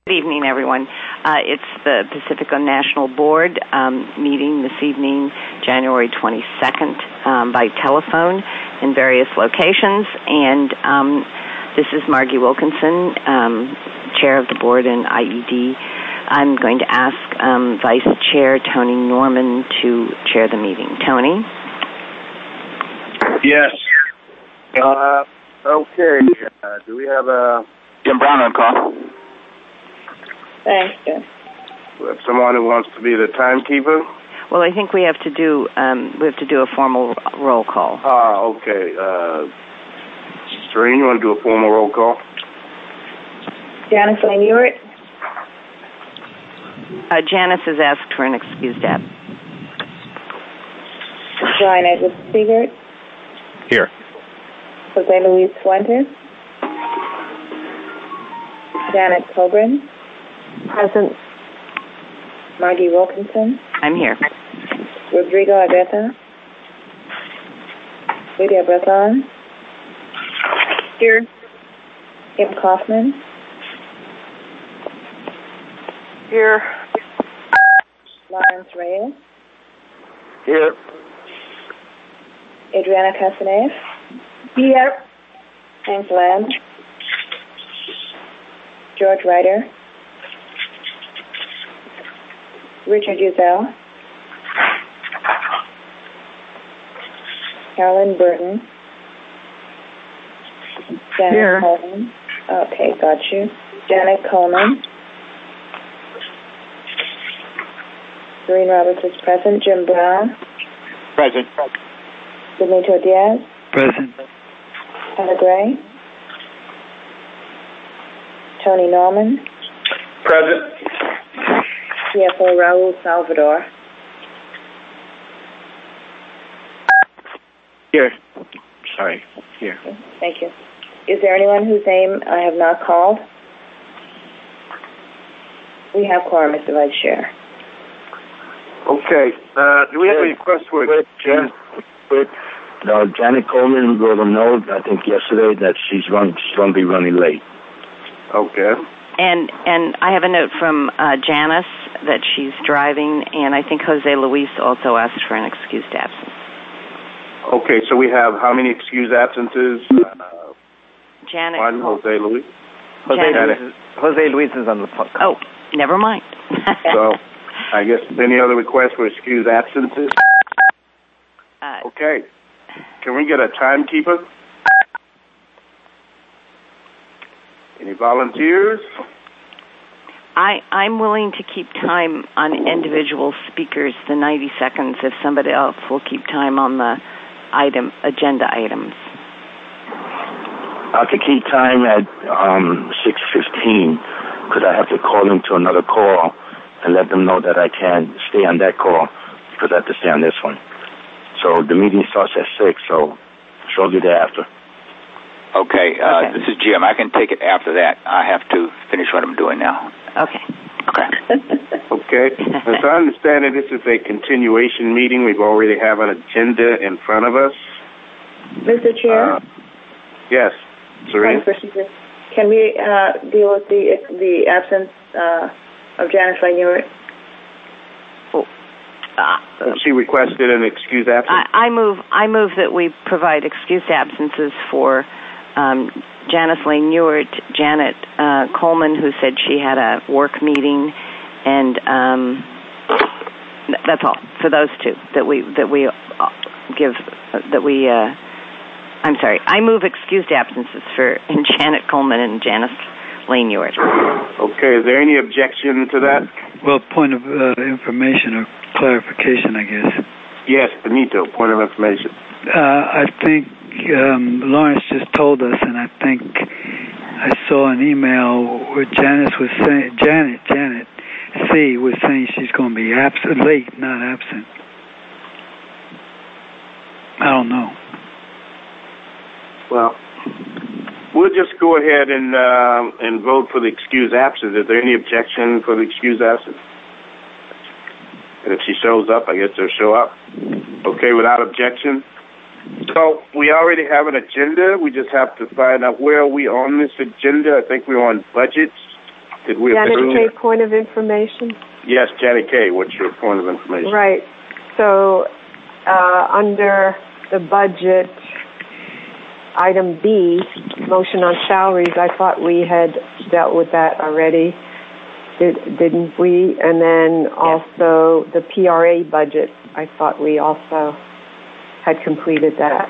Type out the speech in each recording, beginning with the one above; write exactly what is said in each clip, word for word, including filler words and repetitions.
Good evening, everyone. Uh, it's the Pacifico National Board um, meeting this evening, January twenty-second, um, by telephone in various locations. And um, this is Margie Wilkinson, um, Chair of the Board in I E D. I'm going to ask um, Vice Chair Tony Norman to chair the meeting. Tony? Yes. Uh, okay. Uh, do we have a... Jim Brown on call. Thanks, Jim. We have someone who wants to be the timekeeper? Well, I think we have to do um, we have to do a formal roll call. Ah, okay. Uh, Serene, you want to do a formal roll call? Janice Lane Ewart? Uh, Janice has asked for an excused absence. Brian Edwards Siegert? Here. Jose Luis Fuentes? Janet Coburn? Present. Margie Wilkinson? I'm here. Rodrigo Argueta? Lydia Breton? Here. Kim Kaufman? Here. Lawrence Reyes? Here. Adriana Casanev? Here. Hank Lamb? George Ryder? Richard Uzel? Carolyn Burton? Janet Here. Coleman? Okay, got you. Janet Coleman? Doreen Roberts is present. Jim Brown? Present. Benito Diaz? Present. Heather Gray? Tony Norman? Present. C F O Raul Salvador? Here. Sorry. Here. Okay, thank you. Is there anyone whose name I have not called? We have quorum, Mister Vice Chair. Okay. Uh, do we have any requests for it? Chair. Wait. No, Janet Coleman wrote a note, I think yesterday, that she's run, she's going to be running late. Okay. And and I have a note from uh, Janice that she's driving, and I think Jose Luis also asked for an excused absence. Okay, so we have how many excused absences? Uh, Janet. one, Jose Luis. Jose Janet. Luis. Jose Luis is on the phone. Oh, never mind. So, I guess any other requests for excused absences? uh, Okay. Can we get a timekeeper? Any volunteers? I, I'm willing to keep time on individual speakers, the ninety seconds, if somebody else will keep time on the item agenda items. I could keep time at um, six fifteen because I have to call into another call and let them know that I can't stay on that call because I have to stay on this one. So the meeting starts at six, so shortly thereafter. Okay, uh, Okay. This is Jim. I can take it after that. I have to finish what I'm doing now. Okay. Okay. Okay. As I understand it, this is a continuation meeting. We already have an agenda in front of us. Mister Chair? Uh, yes. Serene? Procedure. Can we uh, deal with the the absence uh, of Janice Lane Ewart? Uh, She requested an excused absence. I, I move. I move that we provide excused absences for um, Janice Lane Ewart, Janet uh, Coleman, who said she had a work meeting, and um, th- that's all for those two that we that we uh, give uh, that we. Uh, I'm sorry. I move excused absences for Janet Coleman and Janice Lane Ewart. Okay. Is there any objection to that? Well, point of uh, information or clarification, I guess. Yes, Benito. Point of information. Uh, I think um, Lawrence just told us, and I think I saw an email where Janice was saying, Janet, Janet C. was saying she's going to be absent, late, not absent. I don't know. Well, we'll just go ahead and uh, and vote for the excused absence. Is there any objection for the excused absence? And if she shows up, I guess she'll show up. Okay, without objection. So we already have an agenda. We just have to find out where are we on this agenda. I think we're on budgets. Did we Janet approve? K. Point of information. Yes, Janet K. What's your point of information? Right. So uh, under the budget, item B, motion on salaries, I thought we had dealt with that already, Did, didn't we? And then also the P R A budget, I thought we also had completed that.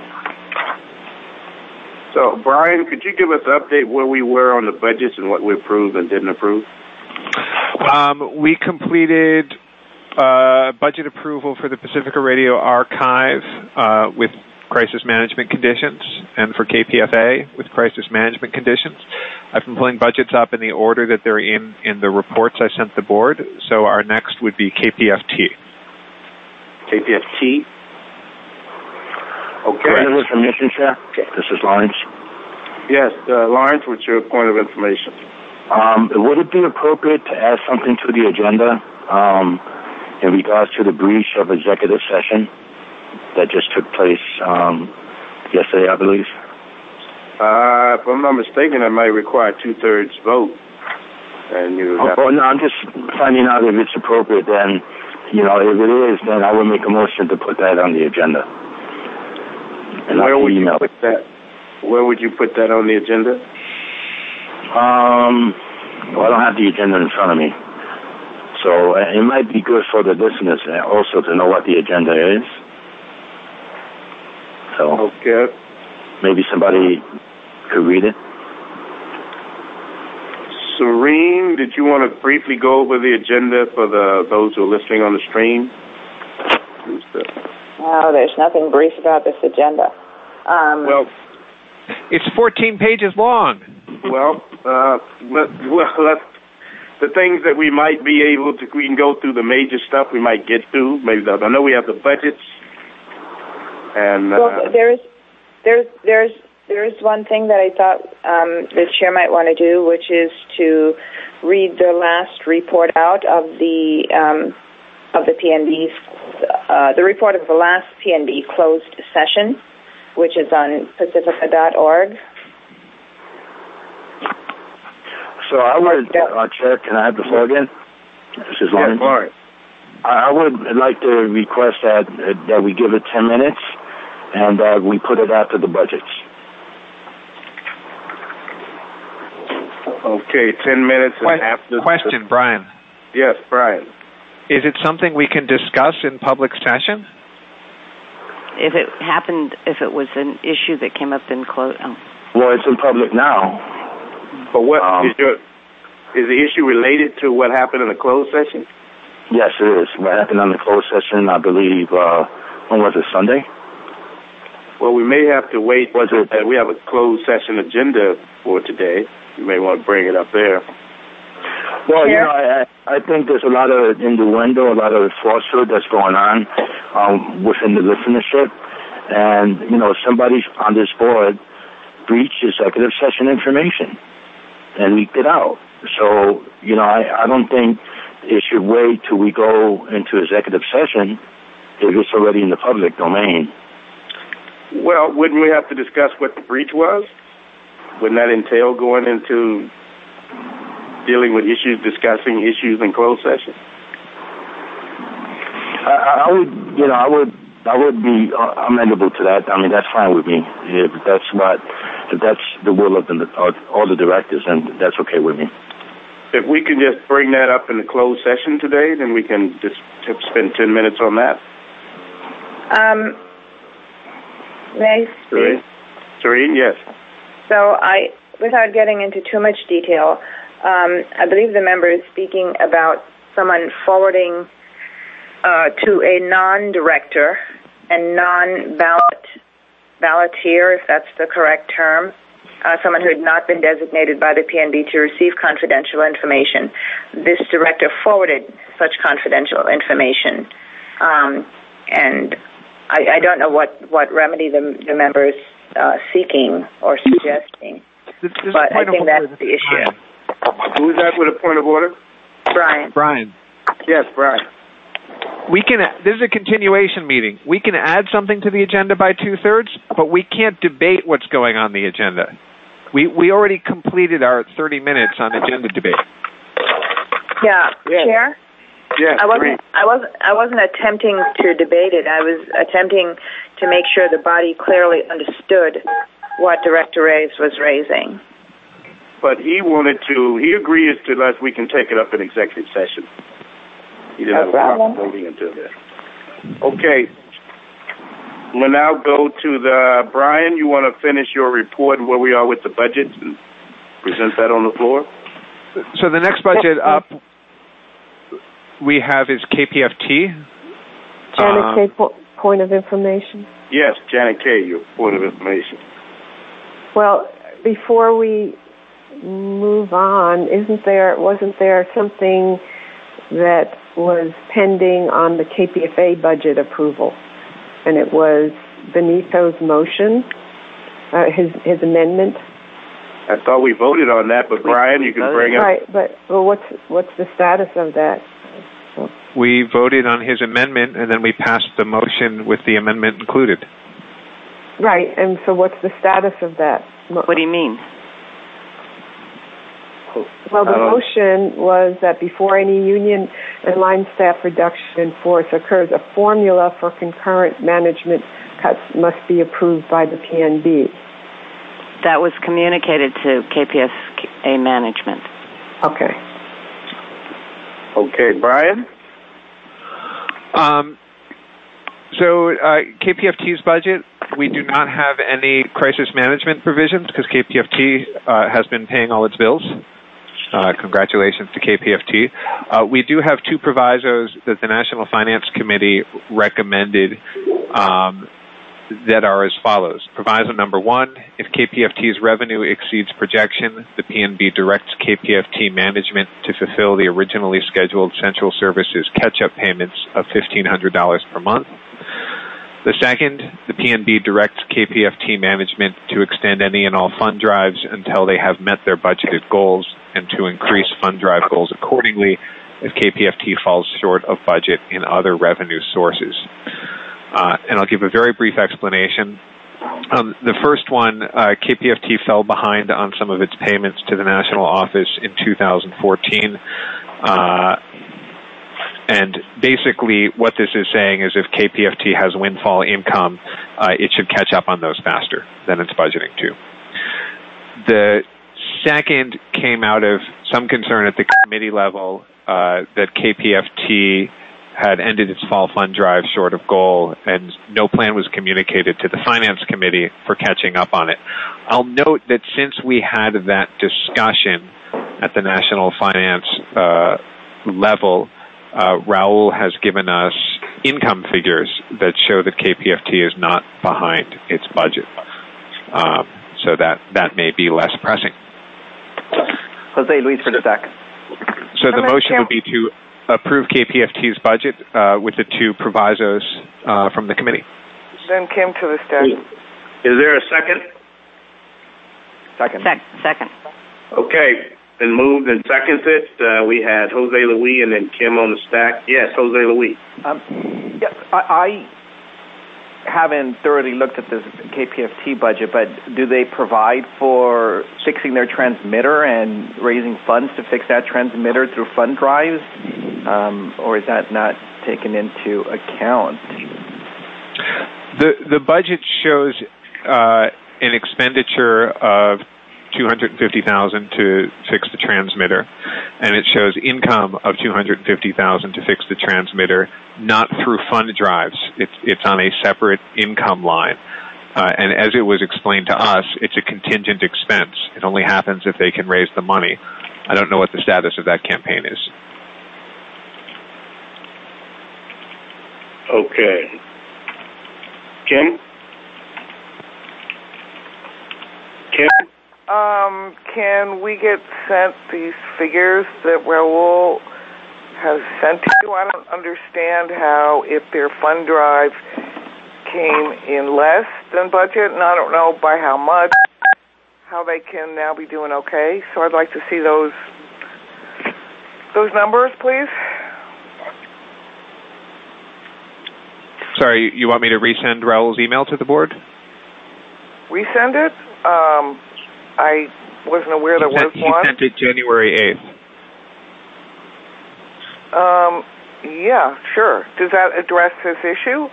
So, Brian, could you give us an update where we were on the budgets and what we approved and didn't approve? Um, we completed uh, budget approval for the Pacifica Radio Archive uh, with crisis management conditions, and for K P F A with crisis management conditions. I've been pulling budgets up in the order that they're in in the reports I sent the board. So our next would be K P F T. K P F T? Okay. Point of information, Chair. This is Lawrence. Yes, uh, Lawrence, what's your point of information? Um, would it be appropriate to add something to the agenda um, in regards to the breach of executive session that just took place um, yesterday, I believe? Uh, if I'm not mistaken, I might require a two-thirds vote. And you oh, oh, no, I'm just finding out if it's appropriate. Then, you know, if it is, then I would make a motion to put that on the agenda. And where would you put that? Where would you put that on the agenda? Um, well, I don't have the agenda in front of me. So uh, it might be good for the listeners also to know what the agenda is. So okay. Maybe somebody could read it. Serene, did you want to briefly go over the agenda for the those who are listening on the stream? No, there's nothing brief about this agenda. Um, well, it's fourteen pages long. Well, uh, let, well, let's, the things that we might be able to, we can go through the major stuff we might get to. Maybe the, I know we have the budgets. And uh, well, there's there's there's there's one thing that I thought um, the chair might want to do, which is to read the last report out of the um, of the P N B's uh, the report of the last P N B closed session, which is on pacifica dot org. So I would, uh, Chair, can I have the floor again? This is Lawrence. Yeah, Lawrence. I would like to request that uh, that we give it ten minutes and that uh, we put it after the budgets. Okay, ten minutes and que- after. Question, the, Brian. Yes, Brian. Is it something we can discuss in public session? If it happened, if it was an issue that came up in close. Oh. Well, it's in public now. But what um, is your is the issue related to what happened in the closed session? Yes, it is. What happened on the closed session, I believe, uh, when was it, Sunday? Well, we may have to wait. Was it? Uh, we have a closed session agenda for today. You may want to bring it up there. Well, you know, I, I think there's a lot of innuendo, a lot of falsehood that's going on um, within the listenership. And, you know, somebody on this board breached executive session information and leaked it out. So, you know, I, I don't think it should wait till we go into executive session if it's already in the public domain. Well, wouldn't we have to discuss what the breach was? Wouldn't that entail going into dealing with issues, discussing issues in closed session? I, I would, you know, I would, I would be uh, amenable to that. I mean, that's fine with me. If that's what, if that's the will of the, uh, all the directors, then that's okay with me. If we can just bring that up in the closed session today, then we can just spend ten minutes on that. Um, may I speak? Serene, yes. So I, without getting into too much detail, um, I believe the member is speaking about someone forwarding uh, to a non-director and non-ballot balloteer, if that's the correct term, uh, someone who had not been designated by the P N B to receive confidential information. This director forwarded such confidential information, um, and I, I don't know what, what remedy the, the member is uh, seeking or suggesting, this, this but I think that's the issue. Who is that with a point of order? Brian. Brian. Yes, Brian. We can. This is a continuation meeting. We can add something to the agenda by two-thirds, but we can't debate what's going on the agenda. We we already completed our thirty minutes on agenda debate. Yeah, Yes. Chair. Yes, I wasn't. great. I wasn't. I wasn't attempting to debate it. I was attempting to make sure the body clearly understood what Director Reyes was raising. But he wanted to, he agrees to us, we can take it up in executive session. He didn't No have a problem problem. voting until then. Okay. We'll now go to the, Brian, you want to finish your report where we are with the budget and present that on the floor? So the next budget up we have is K P F T. Janet Um, K. Po- point of information. Yes, Janet K., your point of information. Well, before we move on, isn't there, wasn't there something that was pending on the K P F A budget approval? And it was Benito's motion, uh, his his amendment. I thought we voted on that, but Brian, you can bring up. Right, but well, what's what's the status of that? We voted on his amendment, and then we passed the motion with the amendment included. Right, and so what's the status of that? What do you mean? Well, the motion was that before any union and line staff reduction in force occurs, a formula for concurrent management cuts must be approved by the P N B. That was communicated to K P F A management. Okay. Okay, Brian? Um, so uh, K P F T's budget, we do not have any crisis management provisions because K P F T uh, has been paying all its bills. Uh, congratulations to K P F T. Uh, we do have two provisos that the National Finance Committee recommended um, that are as follows. Proviso number one, if K P F T's revenue exceeds projection, the P N B directs K P F T management to fulfill the originally scheduled Central Services catch-up payments of fifteen hundred dollars per month. The second, the P N B directs K P F T management to extend any and all fund drives until they have met their budgeted goals and to increase fund drive goals accordingly if K P F T falls short of budget in other revenue sources. Uh, and I'll give a very brief explanation. Um, the first one, uh, K P F T fell behind on some of its payments to the national office in two thousand fourteen. Uh, and basically what this is saying is if K P F T has windfall income, uh, it should catch up on those faster than it's budgeting to. The second came out of some concern at the committee level uh, that K P F T had ended its fall fund drive short of goal, and no plan was communicated to the Finance Committee for catching up on it. I'll note that since we had that discussion at the National Finance uh, level, uh, Raul has given us income figures that show that K P F T is not behind its budget. Um, so that, that may be less pressing. Jose Luis for the S E C. So the motion would be to approve K P F T's budget uh, with the two provisos uh, from the committee. Then Kim to the staff. Is there a second? Second. Sec- second. Okay, been moved and seconded. Uh, we had Jose Luis and then Kim on the stack. Yes, Jose Luis. Um, yeah, I, I haven't thoroughly looked at this K P F T budget, but do they provide for fixing their transmitter and raising funds to fix that transmitter through fund drives, um, or is that not taken into account? The the budget shows uh, an expenditure of two hundred fifty thousand dollars to fix the transmitter, and it shows income of two hundred fifty thousand dollars to fix the transmitter, not through fund drives. It's it's on a separate income line. Uh, and as it was explained to us, it's a contingent expense. It only happens if they can raise the money. I don't know what the status of that campaign is. Okay. Kim? Kim? Um, can we get sent these figures that Raul has sent to you? I don't understand how, if their fund drive came in less than budget, and I don't know by how much, how they can now be doing okay. So I'd like to see those those numbers, please. Sorry, you want me to resend Raul's email to the board? Resend it? Um, I wasn't aware there he sent, was one. He sent it January eighth. Um, yeah, sure. Does that address this issue?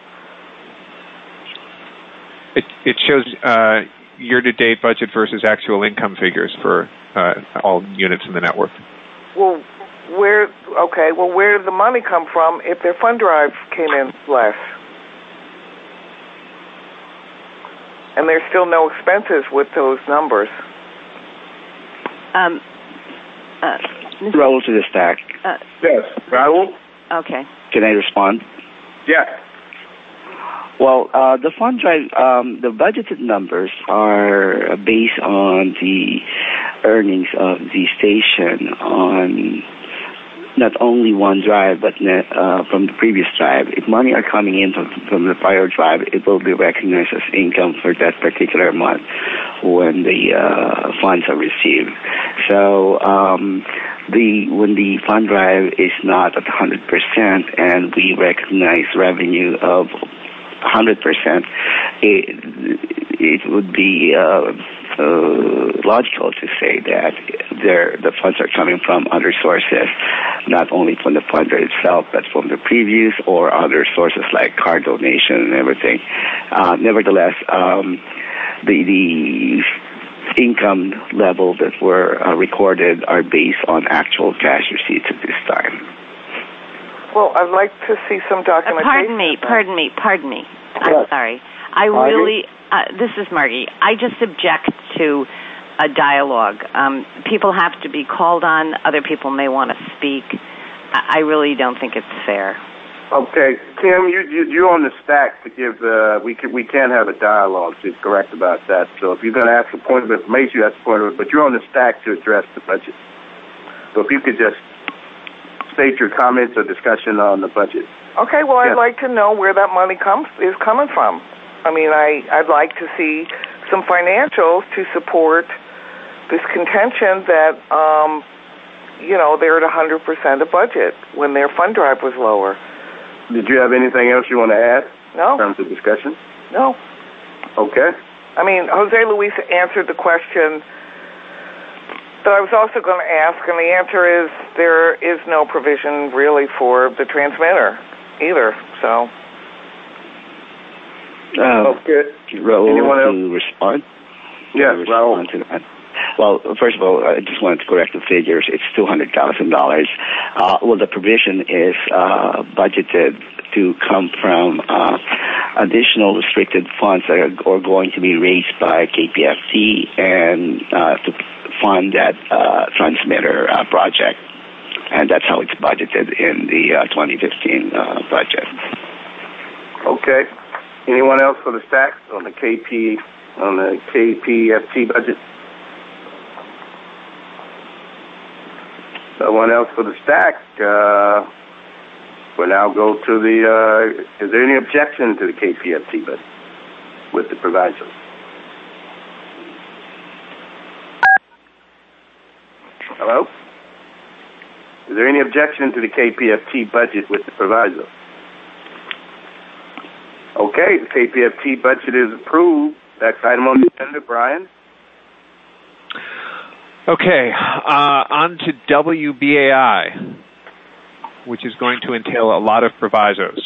It, it shows uh, year-to-date budget versus actual income figures for uh, all units in the network. Well, where? Okay. Well, where did the money come from if their fund drive came in less? And there's still no expenses with those numbers. Um, uh, Raul to the stack. Uh, yes, Raul. Okay. Can I respond? Yes. Well, uh, the fund drive, um, the budgeted numbers are based on the earnings of the station on not only one drive, but uh, from the previous drive. If money are coming in from, from the prior drive, it will be recognized as income for that particular month when the uh, funds are received. So um, the when the fund drive is not at one hundred percent and we recognize revenue of one hundred percent, it, it would be uh, uh, logical to say that there, the funds are coming from other sources, not only from the funder itself, but from the previews or other sources like car donation and everything. Uh, nevertheless, um, the, the income level that were uh, recorded are based on actual cash receipts at this time. Well, I'd like to see some documentation. Uh, pardon me, pardon me, pardon me. I'm Yes. sorry. I Margie? really, uh, this is Margie. I just object to a dialogue. Um, people have to be called on. Other people may want to speak. I, I really don't think it's fair. Okay, Tim, you, you, you're on the stack to give, uh, we can, we can't have a dialogue, she's correct about that. So if you're going to ask a point of information, you ask a point of it, but you're on the stack to address the budget. So if you could just state your comments or discussion on the budget. Okay, well, Yes. I'd like to know where that money comes is coming from. I mean, I, I'd like to see some financials to support this contention that, um, you know, they're at one hundred percent of budget when their fund drive was lower. Did you have anything else you want to add No. in terms of discussion? No. Okay. I mean, Jose Luis answered the question that I was also going to ask, and the answer is there is no provision really for the transmitter either. So, Uh, okay. Raul, Anyone else? to respond? Yes, respond Raul. to that. Well, first of all, I just wanted to correct the figures. It's two hundred thousand dollars. Uh, well, the provision is uh, budgeted to come from uh, additional restricted funds that are, are going to be raised by K P F T and uh, to fund that uh, transmitter uh, project. And that's how it's budgeted in the uh, twenty fifteen uh, budget. Okay. Anyone else for the stack on the K P on the K P F T budget? Someone else for the stack? Uh, we'll now go to the. Uh, is there any objection to the K P F T budget with the provisos? Hello? Is there any objection to the K P F T budget with the proviso? Okay, the K P F T budget is approved. Next item on the agenda, Brian. Okay, uh, on to W B A I, which is going to entail a lot of provisos.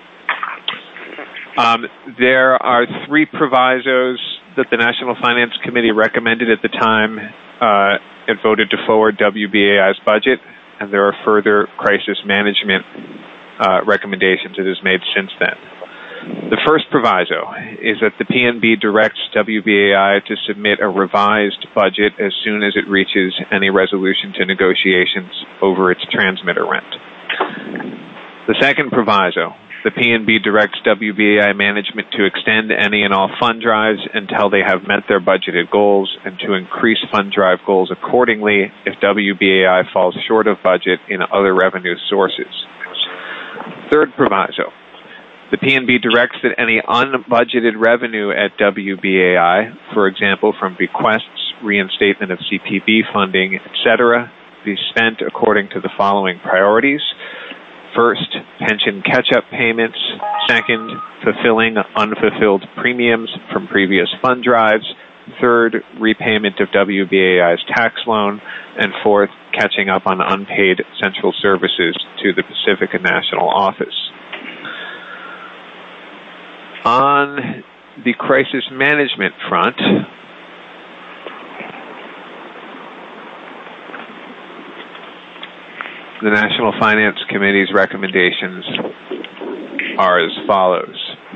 Um, there are three provisos that the National Finance Committee recommended at the time uh, it voted to forward W B A I's budget, and there are further crisis management uh, recommendations it has made since then. The first proviso is that the P N B directs W B A I to submit a revised budget as soon as it reaches any resolution to negotiations over its transmitter rent. The second proviso, the P N B directs W B A I management to extend any and all fund drives until they have met their budgeted goals and to increase fund drive goals accordingly if W B A I falls short of budget in other revenue sources. Third proviso, the P N B directs that any unbudgeted revenue at W B A I, for example, from bequests, reinstatement of C P B funding, et cetera, be spent according to the following priorities. First, pension catch-up payments. Second, fulfilling unfulfilled premiums from previous fund drives. third, repayment of W B A I's tax loan, and fourth, catching up on unpaid central services to the Pacifica National Office. On the crisis management front, the National Finance Committee's recommendations are as follows.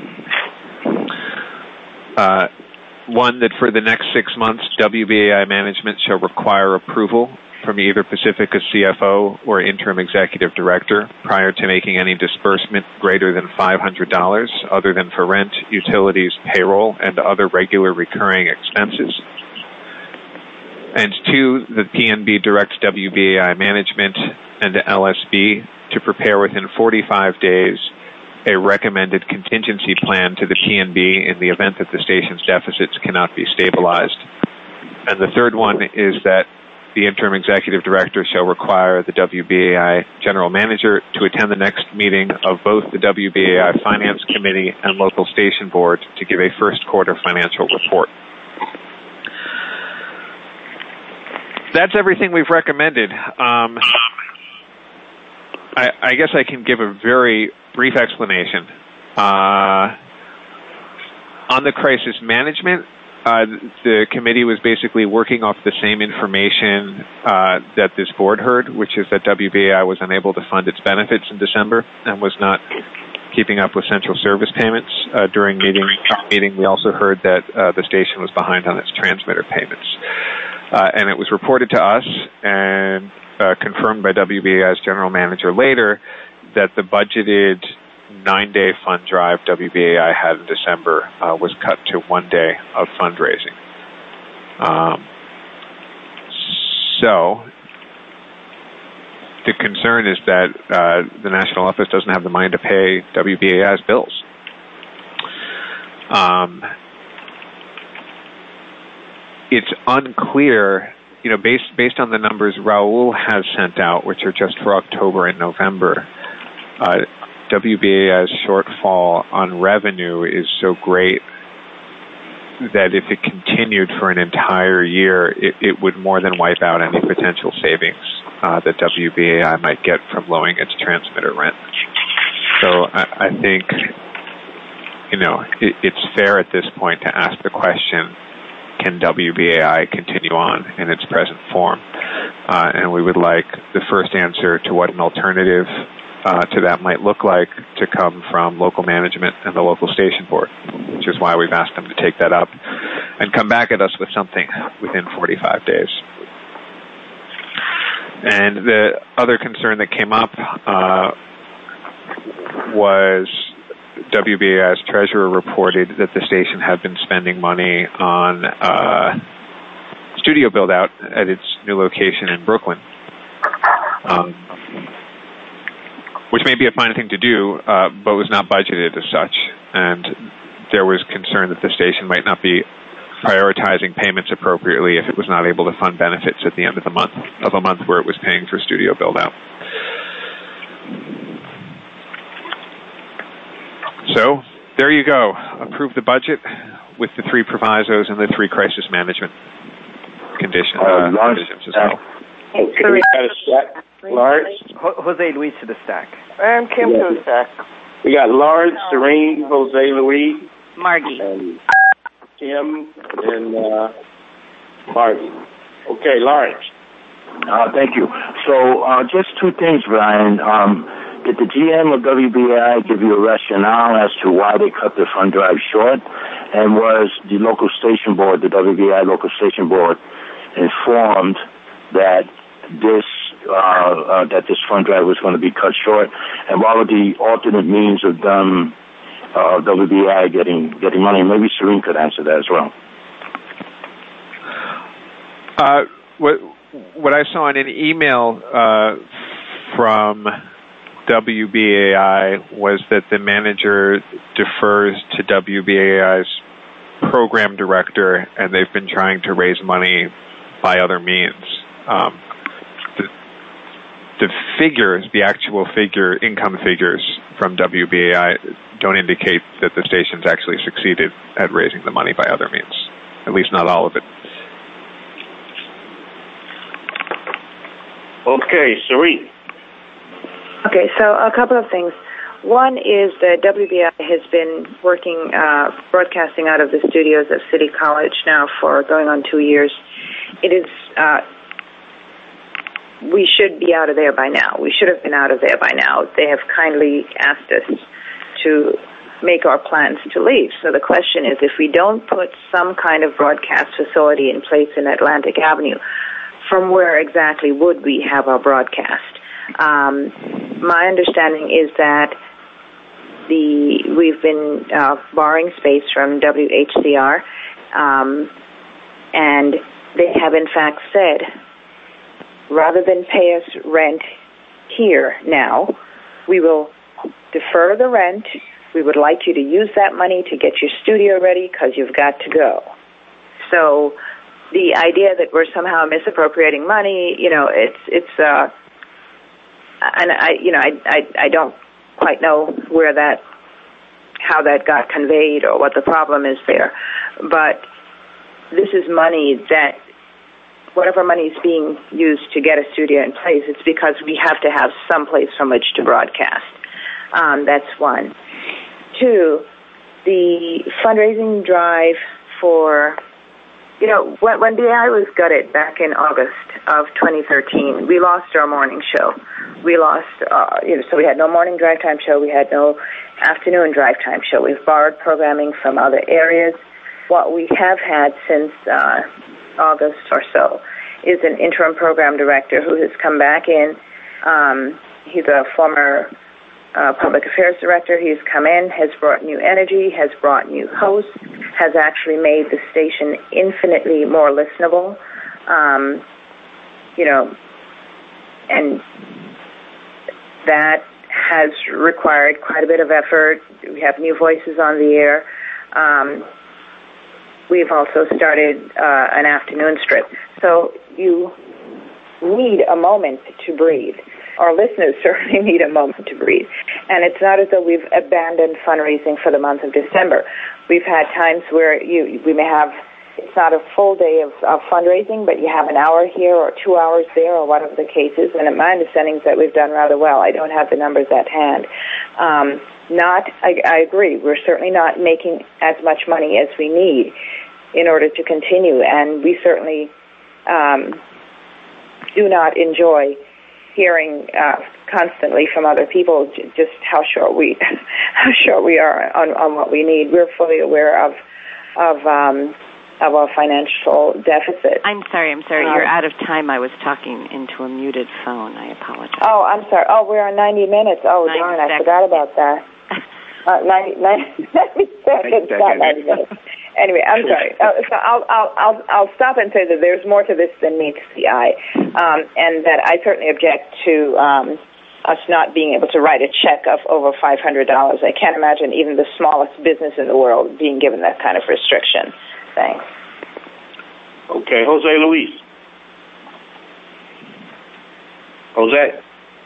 Uh, one, that for the next six months, W B A I management shall require approval from either Pacifica's C F O or interim executive director prior to making any disbursement greater than five hundred dollars, other than for rent, utilities, payroll, and other regular recurring expenses. And two, the P N B directs W B A I management and the L S B to prepare within forty-five days a recommended contingency plan to the P N B in the event that the station's deficits cannot be stabilized. And the third one is that the interim executive director shall require the W B A I general manager to attend the next meeting of both the W B A I Finance Committee and local station board to give a first quarter financial report. That's everything we've recommended. Um, I, I guess I can give a very brief explanation. Uh, on the crisis management, uh, the committee was basically working off the same information uh, that this board heard, which is that W B A I was unable to fund its benefits in December and was not keeping up with central service payments. Uh, during meeting, meeting, we also heard that uh, the station was behind on its transmitter payments. Uh, and it was reported to us and uh, confirmed by W B A I's general manager later that the budgeted nine-day fund drive W B A I had in December uh, was cut to one day of fundraising. Um, so the concern is that uh, the national office doesn't have the money to pay W B A I's bills. Um, it's unclear, you know, based based on the numbers Raul has sent out, which are just for October and November. Uh, W B A I's shortfall on revenue is so great that if it continued for an entire year, it, it would more than wipe out any potential savings uh, that W B A I might get from lowering its transmitter rent. So I, I think, you know, it, it's fair at this point to ask the question, can W B A I continue on in its present form? Uh, and we would like the first answer to what an alternative Uh, to that might look like to come from local management and the local station board, which is why we've asked them to take that up and come back at us with something within forty-five days. And the other concern that came up uh, was W B A I's treasurer reported that the station had been spending money on uh, studio build-out at its new location in Brooklyn. Um, which may be a fine thing to do, uh, but was not budgeted as such. And there was concern that the station might not be prioritizing payments appropriately if it was not able to fund benefits at the end of the month, of a month where it was paying for studio build-out. So, there you go. Approve the budget with the three provisos and the three crisis management condition, uh, uh, conditions as well. Okay, we got a stack. Lawrence? Jose Luis to the stack. And Kim yeah. to the stack. We got Lawrence, Serene, Jose Luis, Margie, and Kim, and uh, Margie. Okay, Lawrence. Uh, thank you. So uh, just two things, Brian. Um, did the G M of W B A I give you a rationale as to why they cut the fund drive short? And was the local station board, the W B A I local station board, informed that this uh, uh, that this fund drive was going to be cut short, and what were the alternate means of them uh, W B A I getting getting money? Maybe Serene could answer that as well. Uh, what what I saw in an email uh, from W B A I was that the manager defers to W B A I's program director, and they've been trying to raise money by other means. Um, the, the figures, the actual figure, income figures from W B A I don't indicate that the station's actually succeeded at raising the money by other means. at least not all of it. Okay, Sheree. Okay, so a couple of things. One is that W B I has been working, uh, broadcasting out of the studios of City College now for going on two years. It is, uh, we should be out of there by now. We should have been out of there by now. They have kindly asked us to make our plans to leave. So the question is, if we don't put some kind of broadcast facility in place in Atlantic Avenue, from where exactly would we have our broadcast? Um, my understanding is that the we've been uh, borrowing space from W H C R, um, and they have in fact said, rather than pay us rent here now, we will defer the rent. We would like you to use that money to get your studio ready because you've got to go. So the idea that we're somehow misappropriating money, you know, it's it's, uh, and I, you know, I, I I don't quite know where that, how that got conveyed or what the problem is there, but this is money that, whatever money is being used to get a studio in place, it's because we have to have some place from which to broadcast. Um, that's one. Two, the fundraising drive for, you know, when, when B I was gutted back in August of twenty thirteen, we lost our morning show. We lost, uh, you know, so we had no morning drive time show. We had no afternoon drive time show. We've borrowed programming from other areas. What we have had since uh, August or so is an interim program director who has come back in. Um, he's a former uh, public affairs director. He's come in, has brought new energy, has brought new hosts, has actually made the station infinitely more listenable. Um, you know, and that has required quite a bit of effort. We have new voices on the air. Um, we've also started uh, an afternoon strip. So you need a moment to breathe. Our listeners certainly need a moment to breathe. And it's not as though we've abandoned fundraising for the month of December. We've had times where you we may have, it's not a full day of, of fundraising, but you have an hour here or two hours there or whatever the case is. And my understanding is that we've done rather well. I don't have the numbers at hand. Um, not, I, I agree, we're certainly not making as much money as we need in order to continue. And we certainly um, do not enjoy hearing uh, constantly from other people just how short we how short we are on, on what we need. We're fully aware of of um, of our financial deficit. I'm sorry, I'm sorry. Um, You're out of time. I was talking into a muted phone. I apologize. Oh, I'm sorry. Oh, we're on ninety minutes. Oh, ninety darn, seconds. I forgot about that. Uh, ninety, ninety, ninety seconds, not ninety minutes. Anyway, I'm sorry. Uh, so I'll, I'll, I'll, I'll stop and say that there's more to this than meets the eye, um, and that I certainly object to um, us not being able to write a check of over five hundred dollars. I can't imagine even the smallest business in the world being given that kind of restriction. Thanks. Okay, Jose Luis. Jose.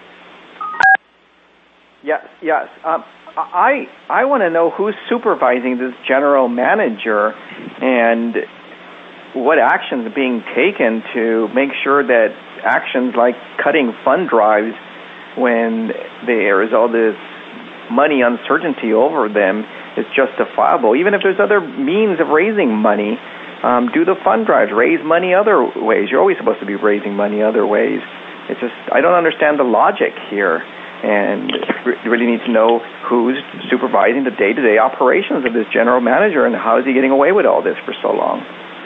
Yes, yes. Um, I I want to know who's supervising this general manager and what actions are being taken to make sure that actions like cutting fund drives when there is all this money uncertainty over them is justifiable. Even if there's other means of raising money, um, do the fund drives, raise money other ways. You're always supposed to be raising money other ways. It's just, I don't understand the logic here. And you really need to know who's supervising the day-to-day operations of this general manager and how is he getting away with all this for so long.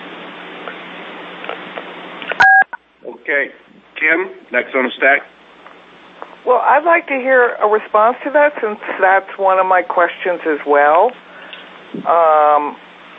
Okay. Kim, next on the stack. Well, I'd like to hear a response to that since that's one of my questions as well. Um,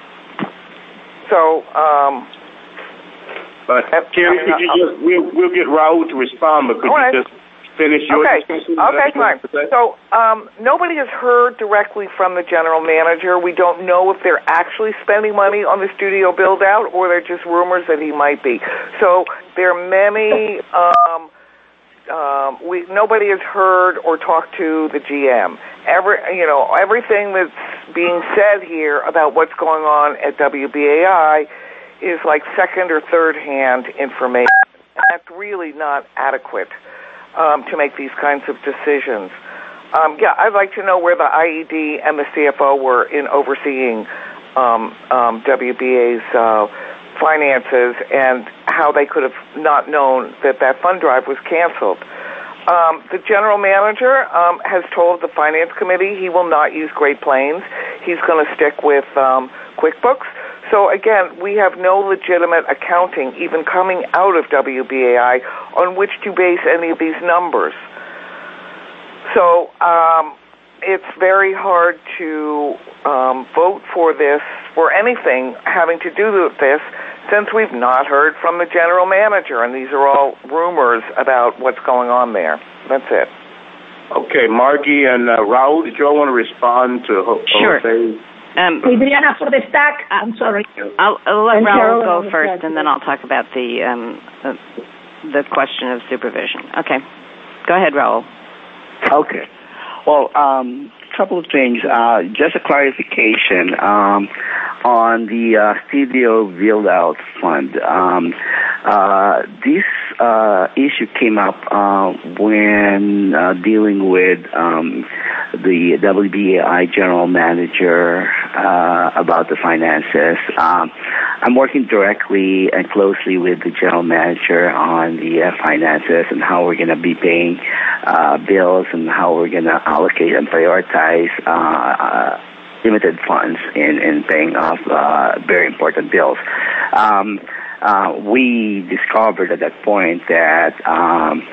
so, um, but Kim, could you just, we'll, we'll get Raul to respond, but could right. you just finish your okay. discussion? Okay, fine. So um, nobody has heard directly from the general manager. We don't know if they're actually spending money on the studio build-out or they're just rumors that he might be. So there are many... Um, um, we nobody has heard or talked to the G M. Every, you know, everything that's being said here about what's going on at W B A I is like second or third hand information. And that's really not adequate um, to make these kinds of decisions. Um, yeah, I'd like to know where the I E D and the C F O were in overseeing um, um, W B A's uh, finances and how they could have not known that that fund drive was canceled. Um, the general manager um, has told the finance committee he will not use Great Plains. He's going to stick with um, QuickBooks. So again, we have no legitimate accounting even coming out of W B A I on which to base any of these numbers. So um, it's very hard to um, vote for this, for anything having to do with this, since we've not heard from the general manager, and these are all rumors about what's going on there. That's it. Okay, Margie and uh, Raul, did you all want to respond to Jose? Sure. Um, Adriana for the stack. I'm sorry. I'll, I'll let And Raul Carol go first, and then I'll talk about the um, uh, the question of supervision. Okay. Go ahead, Raul. Okay. Well, um, couple of things. Uh, just a clarification um, on the uh, studio build-out fund. Um, uh, this uh, issue came up uh, when uh, dealing with um, the W B A I general manager uh, about the finances. Um, I'm working directly and closely with the general manager on the uh, finances and how we're going to be paying uh, bills and how we're going to allocate and prioritize uh, uh, limited funds in, in paying off uh, very important bills. Um, uh, we discovered at that point that um,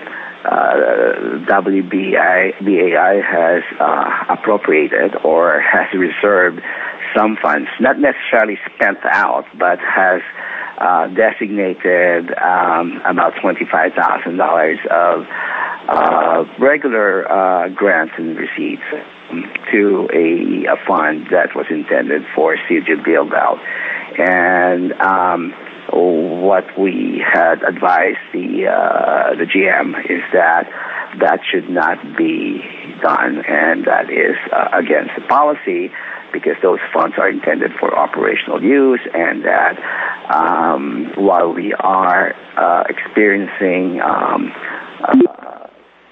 uh, W B A I has uh, appropriated or has reserved some funds, not necessarily spent out, but has uh, designated um, about twenty-five thousand dollars of uh, regular uh, grants and receipts to a, a fund that was intended for studio build-out. And um, what we had advised the uh, the G M is that that should not be done, and that is uh, against the policy, because those funds are intended for operational use, and that um, while we are uh, experiencing um, uh,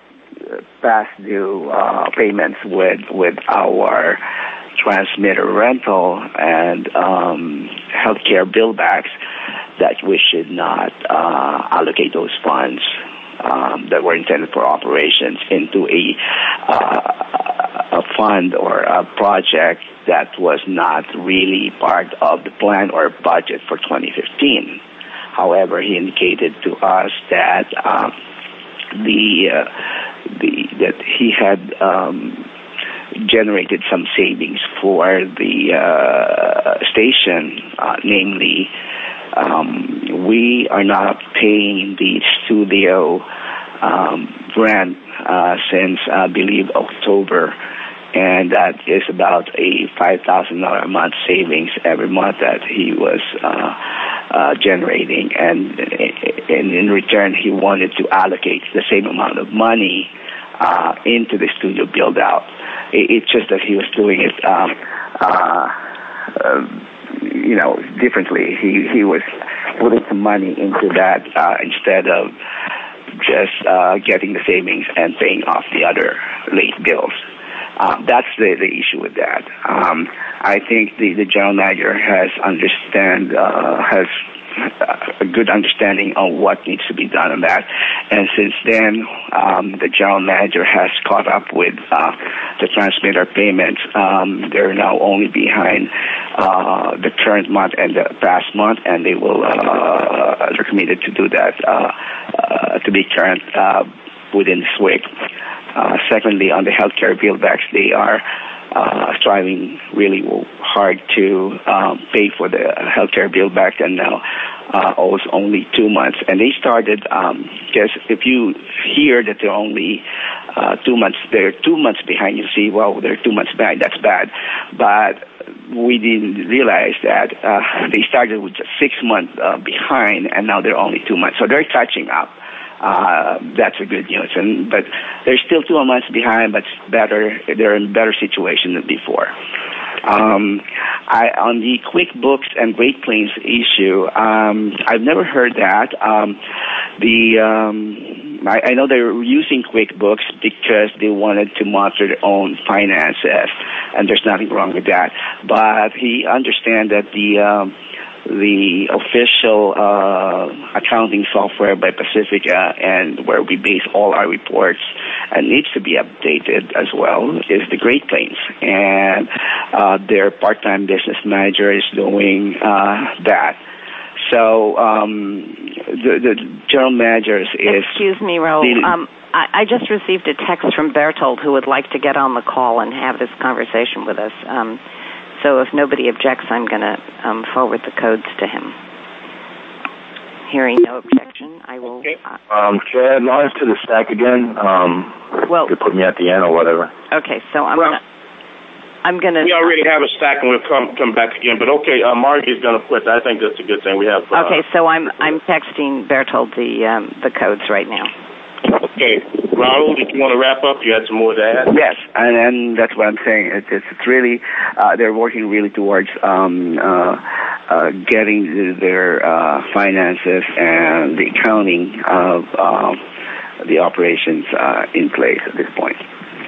past due uh, payments with with our transmitter rental and um, healthcare billbacks, that we should not uh, allocate those funds um, that were intended for operations into a uh, a fund or a project that was not really part of the plan or budget for twenty fifteen. However, he indicated to us that um, the uh, the that he had um, generated some savings for the uh, station, uh, namely, um, we are not paying the studio um, rent uh, since I believe October. And that is about a five thousand dollars a month savings every month that he was uh, uh, generating. And, and in return, he wanted to allocate the same amount of money uh, into the studio build-out. It, it's just that he was doing it, um, uh, uh, you know, differently. He, he was putting some money into that uh, instead of just uh, getting the savings and paying off the other late bills. Um, that's the, the issue with that. Um, I think the, the general manager has understand uh, has a good understanding on what needs to be done on that. And since then, um, the general manager has caught up with uh, the transmitter payments. Um, they're now only behind uh, the current month and the past month, and they will uh, they're committed to do that uh, uh, to be current uh, within this week. Uh, secondly, on the healthcare buildbacks, they are uh, striving really hard to um, pay for the healthcare buildback, and now uh, owes only two months. And they started, um, because if you hear that they're only uh, two months, they're two months behind, you see, well, they're two months behind, that's bad. But we didn't realize that uh, they started with just six months uh, behind, and now they're only two months. So they're catching up. Uh, that's a good news. And but they're still two months behind, but better. They're in a better situation than before. Um, I, on the QuickBooks and Great Plains issue, um, I've never heard that. Um, the um, I, I know they're using QuickBooks because they wanted to monitor their own finances, and there's nothing wrong with that. But he understands that the um, the official uh, accounting software by Pacifica, and where we base all our reports and needs to be updated as well, is the Great Plains. And uh, their part-time business manager is doing uh, that. So um, the, the general manager is... Excuse me, Raul. The, um, I, I just received a text from Bertold who would like to get on the call and have this conversation with us. Um, So if nobody objects, I'm going to um, forward the codes to him. Hearing no objection, I will... Uh, um, Chad, Lawrence to the stack again. Um, well, you put me at the end or whatever. Okay, so I'm well, going to... I'm going to... We already have a stack and we'll come come back again. But okay, uh, Margie's going to put that. I think that's a good thing. We have... Uh, okay, so I'm I'm texting Bertold the, um, the codes right now. Okay. Raul, did you want to wrap up? You had some more to add? Yes, and, and that's what I'm saying. It's, it's, it's really, uh, they're working really towards um, uh, uh, getting the, their uh, finances and the accounting of uh, the operations uh, in place at this point.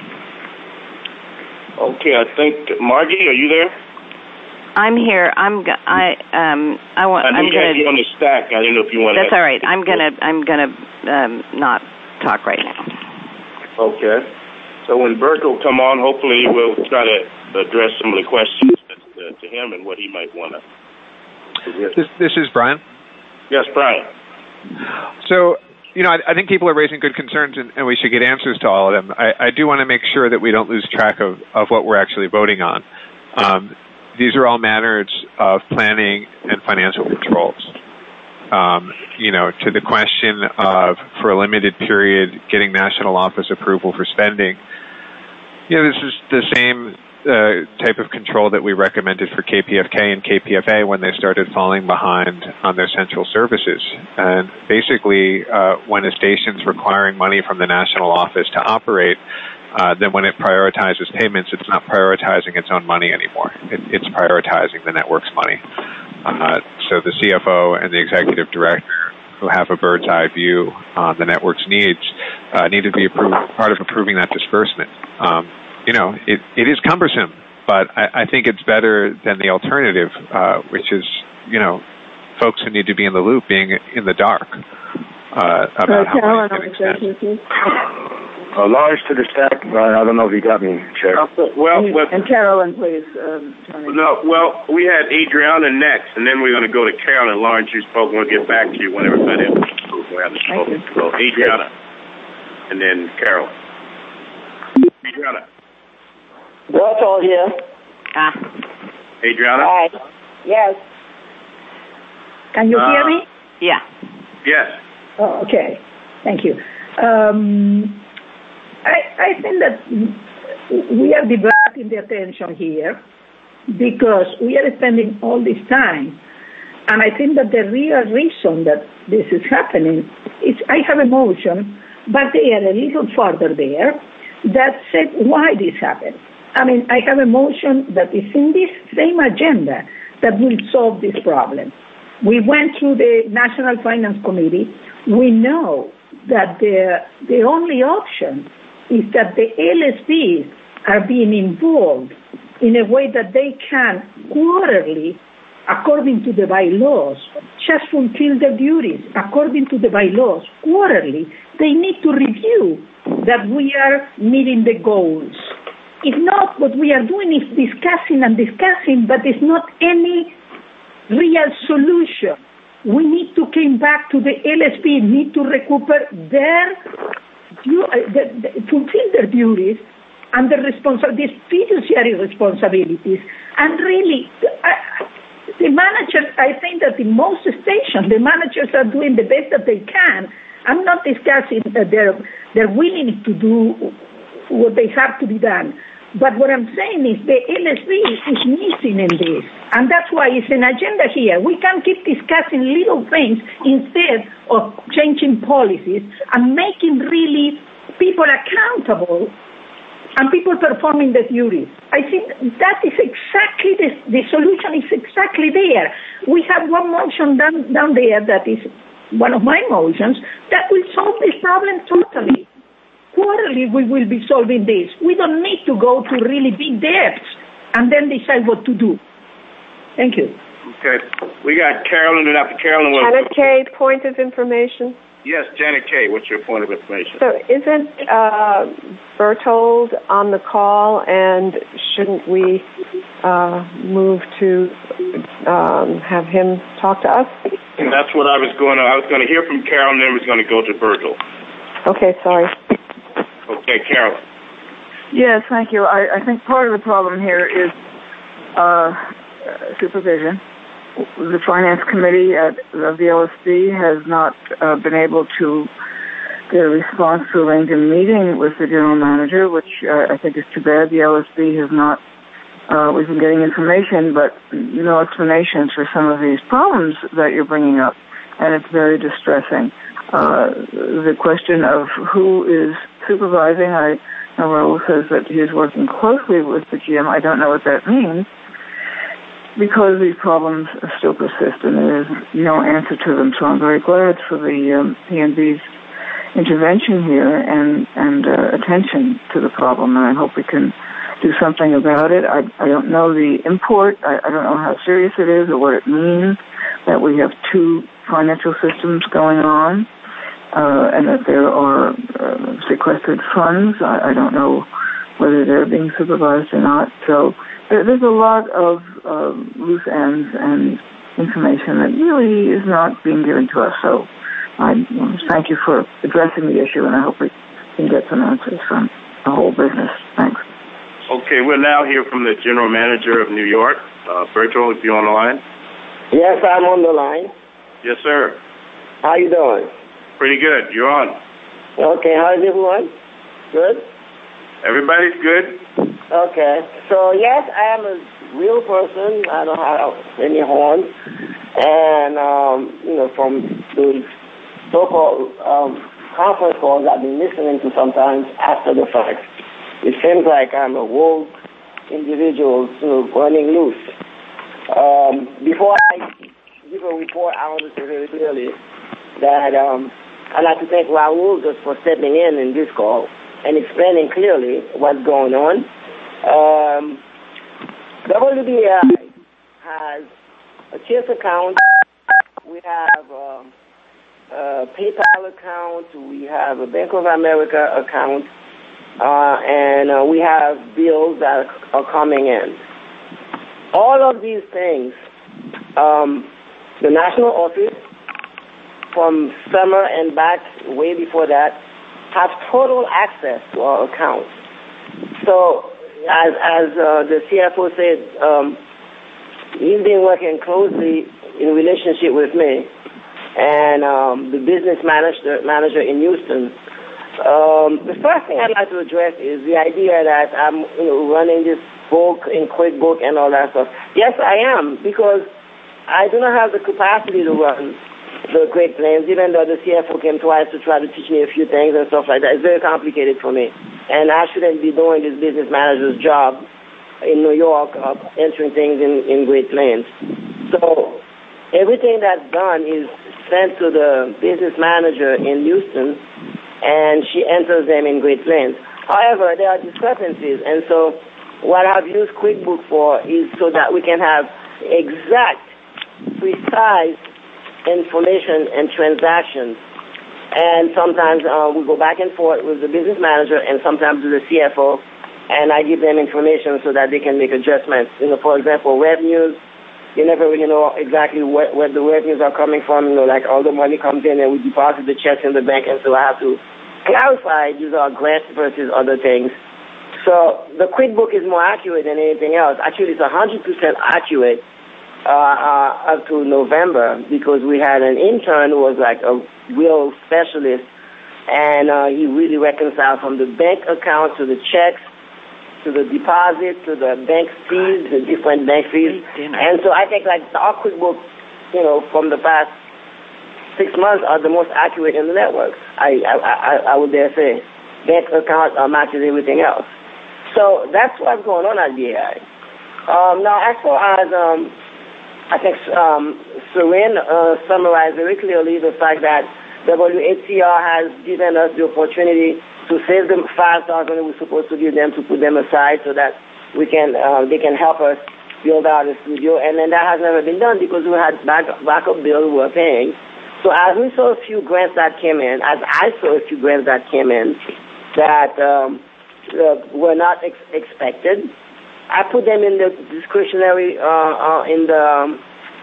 Okay, I think, Margie, are you there? I'm here. I'm. Go- I um. I want. I I'm going to. on the stack. I didn't know if you want. That's all right. I'm gonna. I'm gonna um, not talk right now. Okay. So when Bert will come on, hopefully we'll try to address some of the questions to, to him and what he might want to. This, this is Brian. Yes, Brian. So, you know, I, I think people are raising good concerns, and, and we should get answers to all of them. I, I do want to make sure that we don't lose track of, of what we're actually voting on. Um, these are all matters of planning and financial controls. Um, you know, to the question of, for a limited period, getting national office approval for spending, you know, this is the same uh, type of control that we recommended for K P F K and K P F A when they started falling behind on their central services. And basically, uh, when a station's requiring money from the national office to operate, uh, then when it prioritizes payments, it's not prioritizing its own money anymore. It, it's prioritizing the network's money. Uh, so the C F O and the executive director, who have a bird's eye view on the network's needs, uh, need to be approved, part of approving that disbursement. Um, you know, it, it is cumbersome, but I, I think it's better than the alternative, uh, which is, you know, folks who need to be in the loop being in the dark uh, about uh, how money is getting spent. Uh, Lawrence to the stack. Uh, I don't know if you got me, Chair. Uh, well, and, but, and Carolyn, please. Um, no, well, we had Adriana next, and then we're going to go to Carolyn. Lawrence, you spoke. We'll get back to you whenever that is. We'll have the spoken. So Adriana, and then Carolyn. Adriana. Bertold here. Ah. Adriana. Hi. Yes. Can you uh, hear me? Yeah. Yes. Oh, okay. Thank you. Um, I, I think that we are diverting the attention here because we are spending all this time, and I think that the real reason that this is happening is I have a motion, but they are a little further there, that said why this happened. I mean, I have a motion that is in this same agenda that will solve this problem. We went through the National Finance Committee. We know that the the only option is that the L S Ps are being involved in a way that they can quarterly, according to the bylaws, just fulfill their duties according to the bylaws. Quarterly, they need to review that we are meeting the goals. If not, what we are doing is discussing and discussing, but it's not any real solution. We need to come back to the L S P, need to recuperate their, uh, the, the, fulfill their duties and the responsi- these fiduciary responsibilities. And really, uh, the managers, I think that in most stations, the managers are doing the best that they can. I'm not discussing uh, their, their willingness to do what they have to be done. But what I'm saying is the L S B is missing in this. And that's why it's an agenda here. We can't keep discussing little things instead of changing policies and making really people accountable and people performing the duties. I think that is exactly the, the solution is exactly there. We have one motion down, down there that is one of my motions that will solve this problem totally. Quarterly we will be solving this. We don't need to go to really big depths and then decide what to do. Thank you. Okay. We got Carolyn, and after Carolyn... Janet Kay, point of information. Yes, Janet Kay, what's your point of information? So isn't uh, Bertold on the call, and shouldn't we uh, move to um, have him talk to us? And that's what I was going to... I was going to hear from Carolyn, then we was going to go to Bertold. Okay, sorry. Okay, Carolyn. Yes, thank you. I, I think part of the problem here is uh, supervision. The Finance Committee at of the L S B has not uh, been able to get a response to arrange a meeting with the General Manager, which uh, I think is too bad. The L S B has not, uh, we've been getting information, but no explanations for some of these problems that you're bringing up, and it's very distressing. Uh, the question of who is supervising, I know Raul says that he's working closely with the G M. I don't know what that means, because these problems still persist and there is no answer to them. So I'm very glad for the um, P N B's intervention here and, and uh, attention to the problem, and I hope we can do something about it. I, I don't know the import. I, I don't know how serious it is or what it means that we have two financial systems going on uh, and that there are uh, sequestered funds. I, I don't know whether they're being supervised or not. So there's a lot of uh, loose ends and information that really is not being given to us. So I thank you for addressing the issue, and I hope we can get some answers from the whole business. Thanks. Okay, we'll now hear from the General Manager of New York, uh, Bertold, if you're on the line. Yes, I'm on the line. Yes, sir. How you doing? Pretty good. You're on. Okay, how's everyone? Good? Everybody's good. Okay, so yes, I am a real person. I don't have any horns. And, um, you know, from the so-called um, conference calls I've been listening to sometimes after the fact, it seems like I'm a woke individual, you know, running loose. Um, before I give a report, I want to say very clearly that um, I'd like to thank Raul just for stepping in in this call and explaining clearly what's going on. Um, W B I has a Chase account, we have a, a PayPal account, we have a Bank of America account, uh, and uh, we have bills that are coming in. All of these things, um, the national office, from summer and back way before that, have total access to our accounts. So, as as uh, the C F O said, um, he's been working closely in relationship with me and um, the business manager manager in Houston. Um, the first thing I'd like to address is the idea that I'm, you know, running this book in QuickBook and all that stuff. Yes, I am, because I do not have the capacity to run the Great Plains, even though the C F O came twice to try to teach me a few things and stuff like that. It's very complicated for me. And I shouldn't be doing this business manager's job in New York, uh, entering things in, in Great Plains. So everything that's done is sent to the business manager in Houston, and she enters them in Great Plains. However, there are discrepancies, and so what I've used QuickBook for is so that we can have exact, precise information and transactions. And sometimes uh, we go back and forth with the business manager and sometimes with the C F O, and I give them information so that they can make adjustments. You know, for example, revenues, you never really know exactly where, where the revenues are coming from. You know, like all the money comes in and we deposit the checks in the bank, and so I have to clarify these are grants versus other things. So the QuickBook is more accurate than anything else. Actually, it's one hundred percent accurate uh, uh, up to November, because we had an intern who was like a real specialist, and uh, he really reconciled from the bank account to the checks, to the deposit, to the bank fees, the different bank fees. And so I think like our QuickBooks, you know, from the past six months are the most accurate in the networks. I I, I, I would dare say. Bank account uh, matches everything else. So that's what's going on at B A I. Um, now, as far as um, I think um, Serene uh, summarized very clearly the fact that W H C R has given us the opportunity to save them five thousand dollars we're supposed to give them, to put them aside so that we can uh, they can help us build out a studio. And then that has never been done because we had back, backup bills we were paying. So as we saw a few grants that came in, as I saw a few grants that came in that um, uh, were not ex- expected, I put them in the discretionary uh, uh, in the um,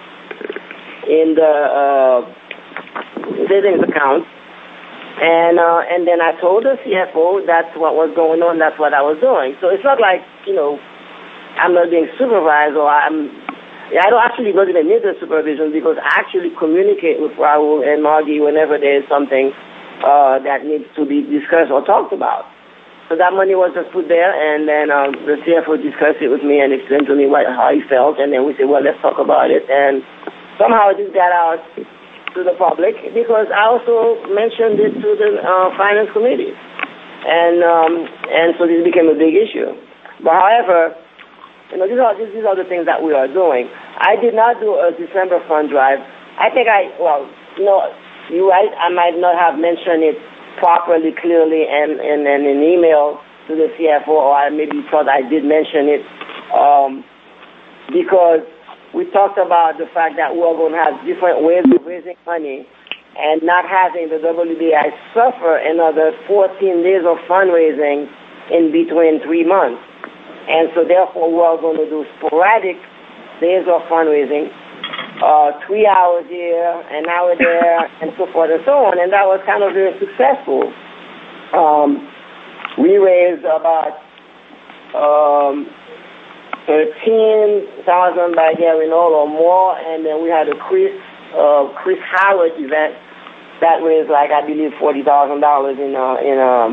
in the uh, savings account. And uh, and then I told the C F O that's what was going on, that's what I was doing. So it's not like, you know, I'm not being supervised or I'm, I don't actually not even need the supervision because I actually communicate with Raul and Margie whenever there is something uh, that needs to be discussed or talked about. So that money was just put there, and then um, the C F O discussed it with me and explained to me what, how he felt, and then we said, well, let's talk about it. And somehow this got out to the public because I also mentioned it to the uh, finance committee, and um, and so this became a big issue. But however, you know, these are these are the things that we are doing. I did not do a December fund drive. I think I well, you know, you right. I might not have mentioned it properly, clearly, and and, and in email to the C F O, or I maybe thought I did mention it um, because we talked about the fact that we're going to have different ways of raising money and not having the W B I suffer another fourteen days of fundraising in between three months. And so therefore we're going to do sporadic days of fundraising, uh, three hours here, an hour there, and so forth and so on. And that was kind of very successful. Um, we raised about Um, thirteen thousand by Gary Knoll or more, and then we had a Chris uh, Chris Howard event that raised like I believe forty thousand dollars in uh, in um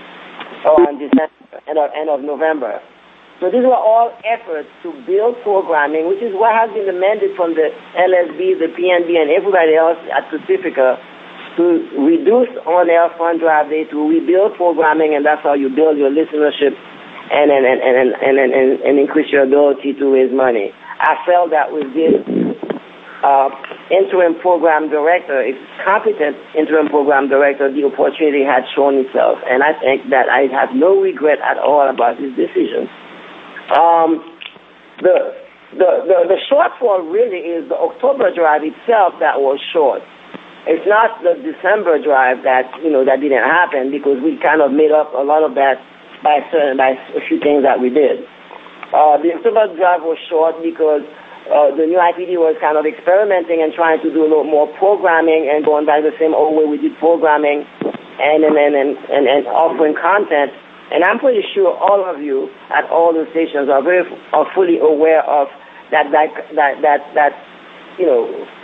on December end of, end of November. So these were all efforts to build programming, which is what has been demanded from the L S B, the P N B, and everybody else at Pacifica to reduce on-air fund drive day, to rebuild programming, and that's how you build your listenership and and, and, and, and, and, and increase your ability to raise money. I felt that with this uh, interim program director, a competent interim program director, the opportunity had shown itself. And I think that I have no regret at all about this decision. Um, the, the, the, the shortfall really is the October drive itself that was short. It's not the December drive that, you know, that didn't happen because we kind of made up a lot of that by certain, by a few things that we did. Uh, the October drive was short because uh, the new I P D was kind of experimenting and trying to do a little more programming and going back the same old way we did programming and and, and, and, and, and offering content. And I'm pretty sure all of you at all the stations are very are fully aware of that that that that, that you know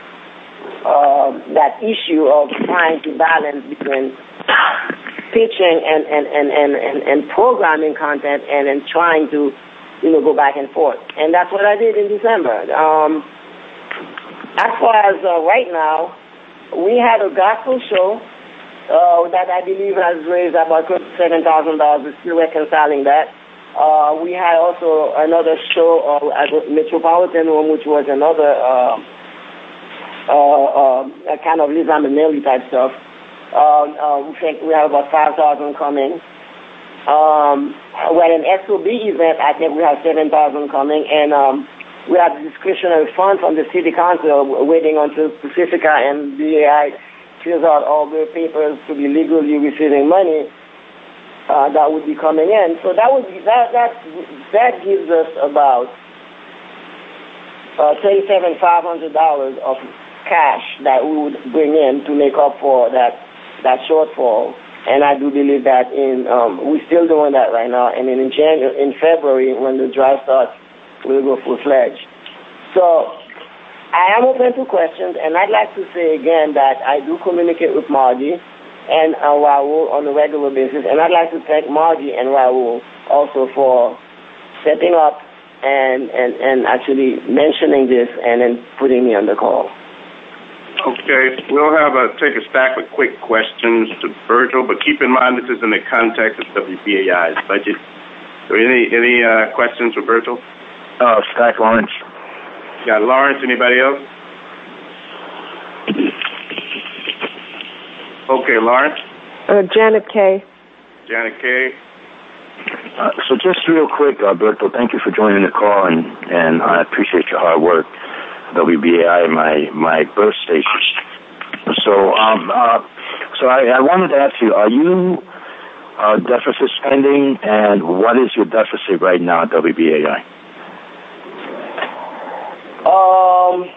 uh, that issue of trying to balance between pitching and and, and, and, and, and programming content and and trying to you know go back and forth. And that's what I did in December. Um, as far as uh, right now, we had a gospel show. Uh, that I believe has raised about seven thousand dollars. We're still reconciling that. Uh, we had also another show uh, at the Metropolitan Room, which was another uh, uh, uh, kind of Liz Minnelli type stuff. Uh, uh, we think we have about five thousand coming. Um, we had an S O B event. I think we have seven thousand coming. And um, we have discretionary fund from the City Council waiting until Pacifica and B A I fills out all the papers to be legally receiving money uh, that would be coming in. So that would be, that that that gives us about uh, thirty-seven thousand five hundred dollars of cash that we would bring in to make up for that that shortfall. And I do believe that in um, we're still doing that right now. And then in January, in February, when the drive starts, we'll go full fledged. So I am open to questions, and I'd like to say again that I do communicate with Margie and uh, Raul on a regular basis, and I'd like to thank Margie and Raul also for stepping up and, and, and actually mentioning this and then putting me on the call. Okay, we'll have a take a stack with quick questions to Virgil, but keep in mind this is in the context of W B A I's budget So any any uh, questions, Roberto? Oh, Scott Lawrence. Got Lawrence. Anybody else? Okay, Lawrence. Uh, Janet Kay. Janet Kay. Uh, so just real quick, Alberto, thank you for joining the call, and, and I appreciate your hard work. W B A I, my my birth station. So um uh, so I, I wanted to ask you, are you uh, deficit spending, and what is your deficit right now at W B A I? Um,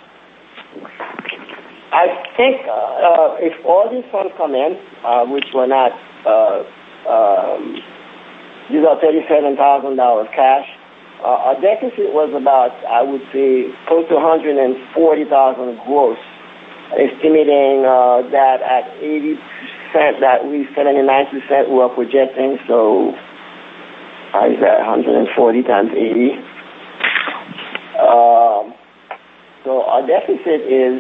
I think uh, if all these funds come in, uh, which were not, uh, um, these are thirty-seven thousand dollars cash, uh, our deficit was about, I would say, close to one hundred forty thousand dollars gross, estimating uh, that at eighty percent, that we, seventy-nine percent we are projecting, so how is that, one hundred forty times eighty? Um, so our deficit is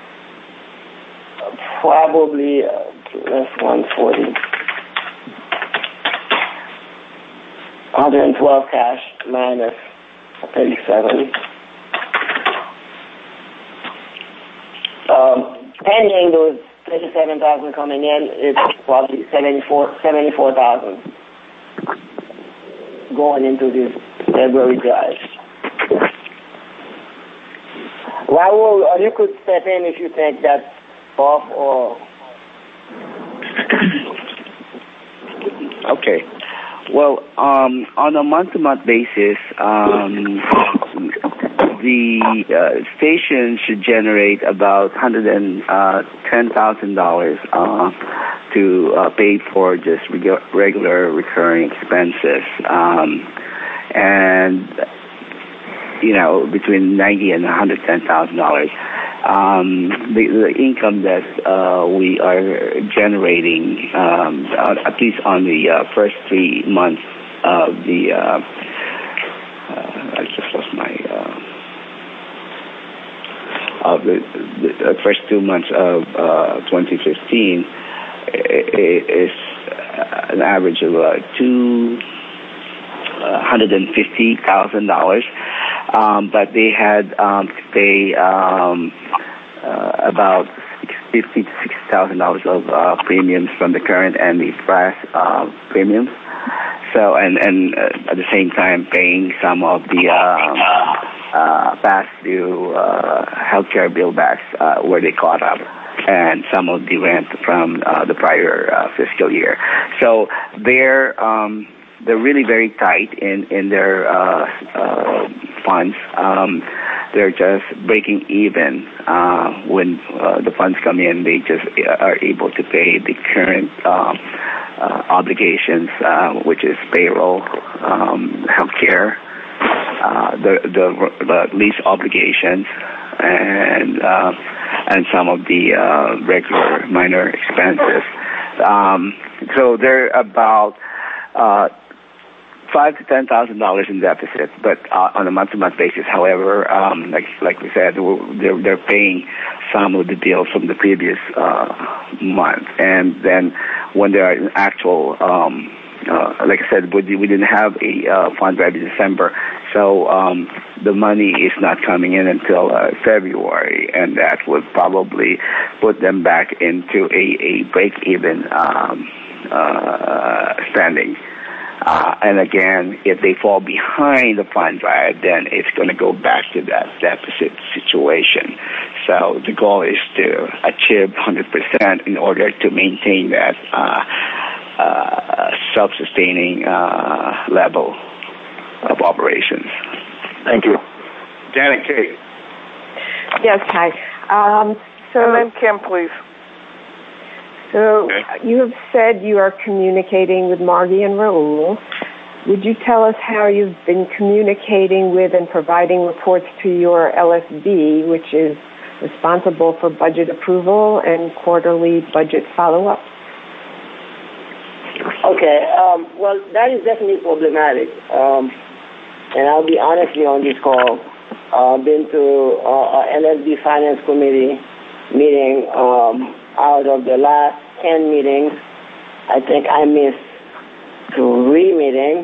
probably uh, that's one hundred forty, one hundred twelve cash minus thirty-seven. Um, pending those thirty-seven thousand coming in, it's probably seventy-four seventy-four thousand going into this February drive. Raul, or you could step in if you think that's off or... Okay. Well, um, on a month-to-month basis, um, the uh, station should generate about one hundred ten thousand dollars uh, to uh, pay for just regu- regular recurring expenses. Um, and... you know, between ninety and one hundred ten thousand dollars. Um, the, the income that uh, we are generating, um, at least on the uh, first three months of the, uh, uh, I just lost my, uh, of the, the first two months of uh, twenty fifteen is an average of uh, two. one hundred fifty thousand dollars, um, but they had um, to pay um, uh, about fifty to sixty thousand dollars of uh, premiums from the current and the past uh, premiums. So, and and uh, at the same time paying some of the uh, uh, past due uh, healthcare billbacks uh, where they caught up, and some of the rent from uh, the prior uh, fiscal year. So they're um, they're really very tight in in their uh, uh, funds. Um, they're just breaking even uh, when uh, the funds come in. They just are able to pay the current um, uh, obligations, uh, which is payroll, um, healthcare, uh, the, the the lease obligations, and uh, and some of the uh, regular minor expenses. Um, so they're about uh, five to ten thousand dollars in deficit, but uh, on a month-to-month basis. However, um, like like we said, they're they're paying some of the bills from the previous uh, month, and then when there are actual, um, uh, like I said, we, we didn't have a uh, fund drive in December, so um, the money is not coming in until uh, February, and that would probably put them back into a, a break-even um, uh, standing. Uh, and again, if they fall behind the fund drive, then it's going to go back to that deficit situation. So the goal is to achieve one hundred percent in order to maintain that uh, uh, self-sustaining uh, level of operations. Thank you. Janet Kay. Yes, hi. Um, so, and then Kim, please. So okay. You have said you are communicating with Margie and Raul. Would you tell us how you've been communicating with and providing reports to your L S B, which is responsible for budget approval and quarterly budget follow-up? Okay, um, well, that is definitely problematic. Um, and I'll be honest with you on this call. I've uh, been to uh, our L S B Finance Committee meeting. Um, out of the last ten meetings, I think I missed three meetings.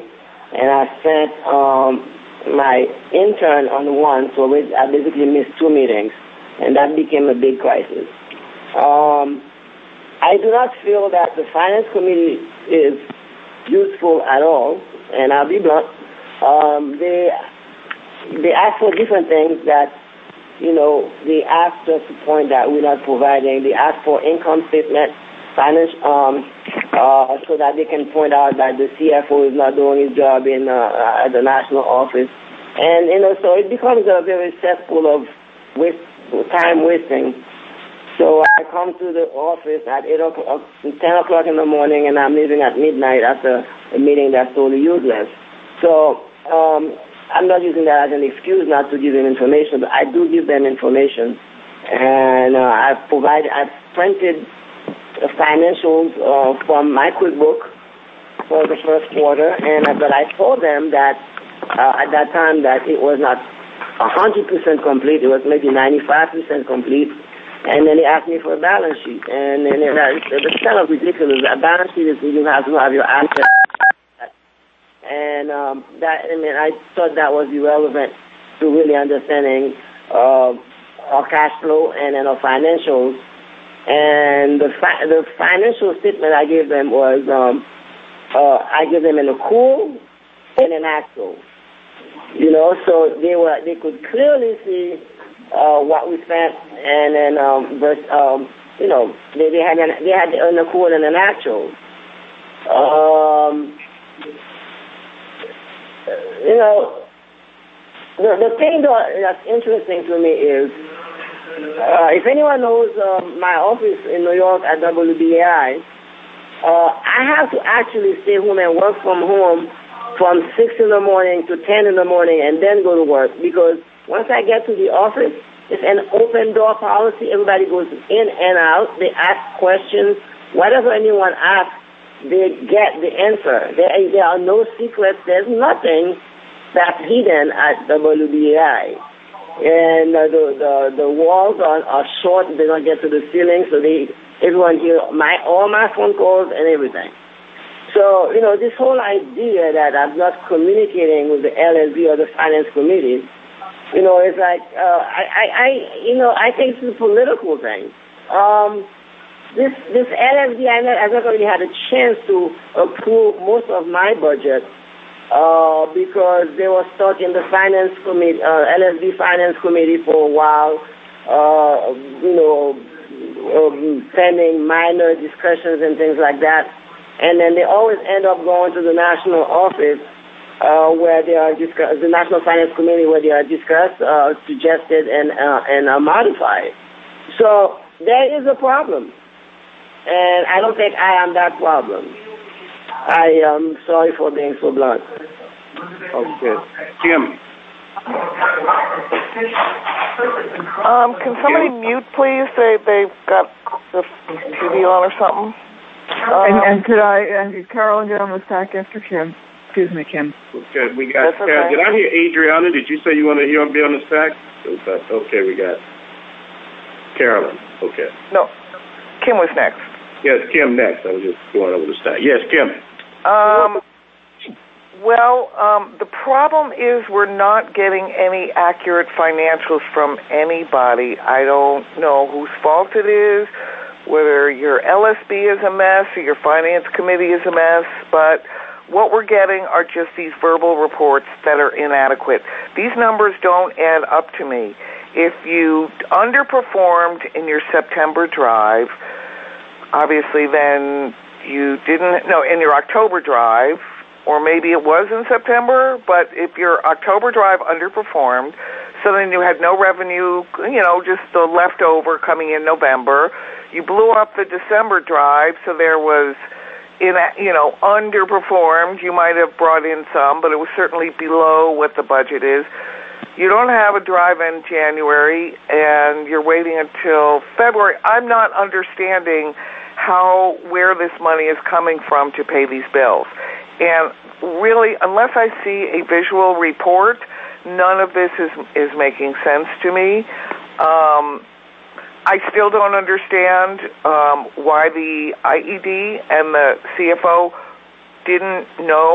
and I sent um, my intern on one, so I basically missed two meetings, and that became a big crisis. Um, I do not feel that the Finance Committee is useful at all, and I'll be blunt. Um, they they ask for different things that, you know, they ask us to point that we're not providing. They ask for income statement, finance, um, uh, so that they can point out that the C F O is not doing his job in uh, at the national office, and you know, so it becomes a very cesspool of waste, time wasting. So I come to the office at eight o'clock, ten o'clock in the morning, and I'm leaving at midnight after a meeting that's totally useless. So um, I'm not using that as an excuse not to give them information, but I do give them information, and uh, I've provided, I've printed the financials uh, from my QuickBook for the first quarter, and uh, but I told them that uh, at that time that it was not one hundred percent complete; it was maybe ninety-five percent complete. And then they asked me for a balance sheet, and then it, it's kind of ridiculous. A balance sheet is you have to have your assets, and um, that. I mean, I thought that was irrelevant to really understanding uh, our cash flow and then our financials. And the fi- the financial statement I gave them was um, uh, I gave them an accrual and an actual. You know, so they were they could clearly see Uh, what we spent, and then um, verse, um, you know, they, they had an, they had an accrual and an actual. Um, you know, the the thing that's interesting to me is, uh, if anyone knows uh, my office in New York at W B A I, uh, I have to actually stay home and work from home from six in the morning to ten in the morning, and then go to work, because once I get to the office, it's an open door policy. Everybody goes in and out. They ask questions. Whatever anyone asks, they get the answer. There, there are no secrets. There's nothing that's hidden at W B A I. And uh, the, the the walls are, are short. They don't get to the ceiling, so they everyone hear my all my phone calls and everything. So, you know, this whole idea that I'm not communicating with the L S B or the Finance Committee, you know, it's like, uh, I, I, I, you know, I think it's a political thing. Um, this this L S B, I have not really had a chance to approve most of my budget uh, because they were stuck in the Finance Committee, uh, L S B Finance Committee for a while, uh, you know, um, pending minor discussions and things like that. And then they always end up going to the national office, Uh, where they are discussed, the National Finance Committee, where they are discussed, uh, suggested, and uh, and uh, modified. So there is a problem, and I don't think I am that problem. I am sorry for being so blunt. Okay, Kim. Um, can somebody mute, please? They they've got the T V on or something. Um, and, and could I? And Carolyn get on the stack after Kim. Excuse me, Kim. Okay, we got. Okay. Uh, did I hear Adriana? Did you say you want to hear be on the stack? Okay, we got Carolyn. Okay. No, Kim was next. Yes, Kim next. I was just going over the stack. Yes, Kim. Um. Well, um, the problem is we're not getting any accurate financials from anybody. I don't know whose fault it is, whether your L S B is a mess or your Finance Committee is a mess, but what we're getting are just these verbal reports that are inadequate. These numbers don't add up to me. If you underperformed in your September drive, obviously then you didn't, no, in your October drive, or maybe it was in September, but if your October drive underperformed, so then you had no revenue, you know, just the leftover coming in November, you blew up the December drive, so there was in, you know, underperformed. You might have brought in some, but it was certainly below what the budget is. You don't have a drive in January, and you're waiting until February. I'm not understanding how, where this money is coming from to pay these bills. And really, unless I see a visual report, none of this is is making sense to me. Um, I still don't understand um, why the I E D and the C F O didn't know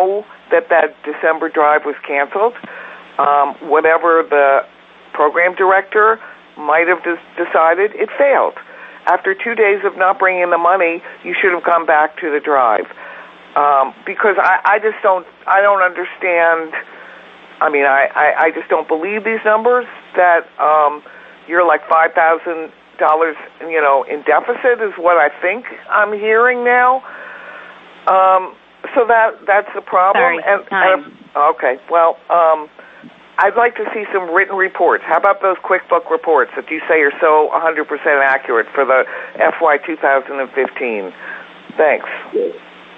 that that December drive was canceled. Um, whatever the program director might have des- decided, it failed. After two days of not bringing the money, you should have gone back to the drive. Um, because I, I just don't, I don't understand. I mean, I, I, I just don't believe these numbers that um, you're like five thousand dollars, you know, in deficit is what I think I'm hearing now. Um, so that that's the problem. Sorry, and, time. and okay, well, um, I'd like to see some written reports. How about those QuickBook reports that you say are so one hundred percent accurate for the F Y two thousand fifteen? Thanks.